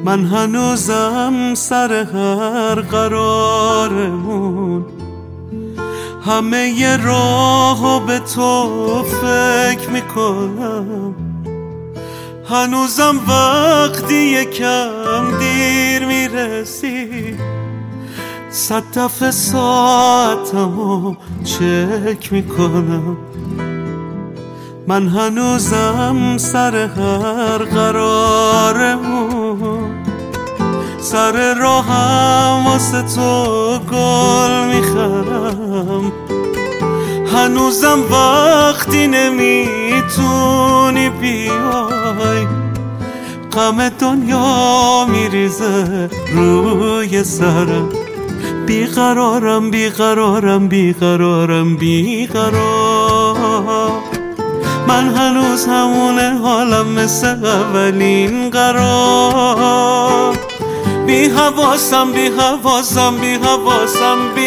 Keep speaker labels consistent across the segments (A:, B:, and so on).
A: من هنوزم سر هر قرارمون همه ی راهو به تو فکر میکنم. هنوزم وقتی یکم دیر میرسی 100 دفعه ساعتمو چک میکنم. من هنوزم سر هر قرارمون سر راهم واسه تو گل میخرم. هنوزم وقتی نمیتونی بیای غم دنیا میریزه روی سرم. بیقرارم بیقرارم بیقرارم بیقرار. من هنوز همونه حالم مثل اولین قرار. بی حواسم بی حواسم بی حواسم بی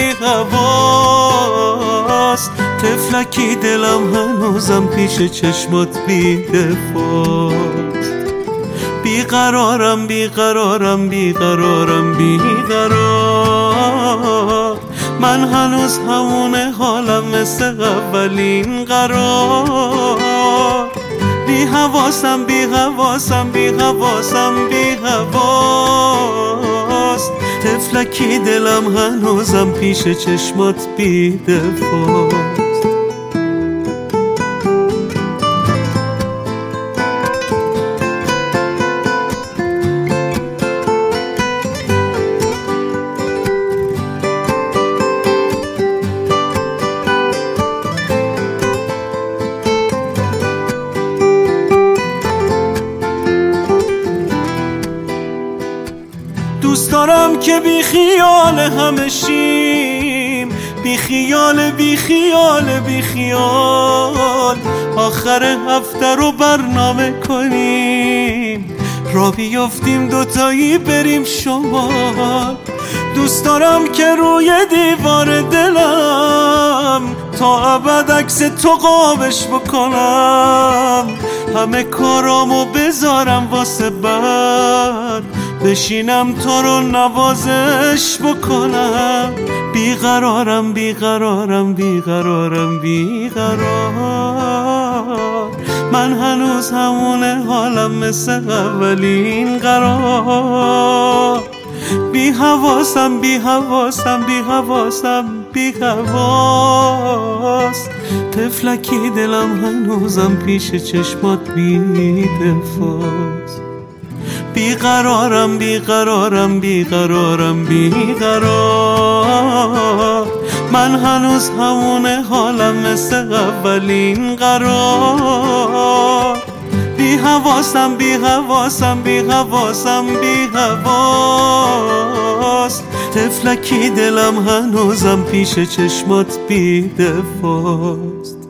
A: حواس. طفلکی دلم هنوزم پیش چشمات بی دفاست. بیقرارم بیقرارم بیقرارم بیقرار. من هنوز همونه حالم مثل اولین قرار. بی حواسم بی حواسم بی حواسم بی حواس. طفلکی دلم هنوزم پیش چشمات بی دفاست. دوست دارم که بی خیال همه شیم، بی خیال بی خیال بی خیال. آخر هفته رو برنامه کنیم، را بیافتیم دوتایی بریم شمال. دوست دارم که روی دیوار دلم تا ابد عکس تو قابش بکنم. همه کارامو بذارم واسه بعد بشینم تو رو نوازش بکنم. بیقرارم بیقرارم بیقرارم بیقرار. من هنوز همونه حالم مثل اولین قرار. بی حواسم بی حواسم بی حواسم بی حواس. طفلکی دلم هنوزم پیش چشمات بی دفاست. بیقرارم بیقرارم بیقرارم بیقرار. من هنوز همونه حالم مثل اولین قرار. بی حواسم بی حواسم بی حواسم بی حواس. طفلکی دلم هنوزم پیش چشمات بی دفاست.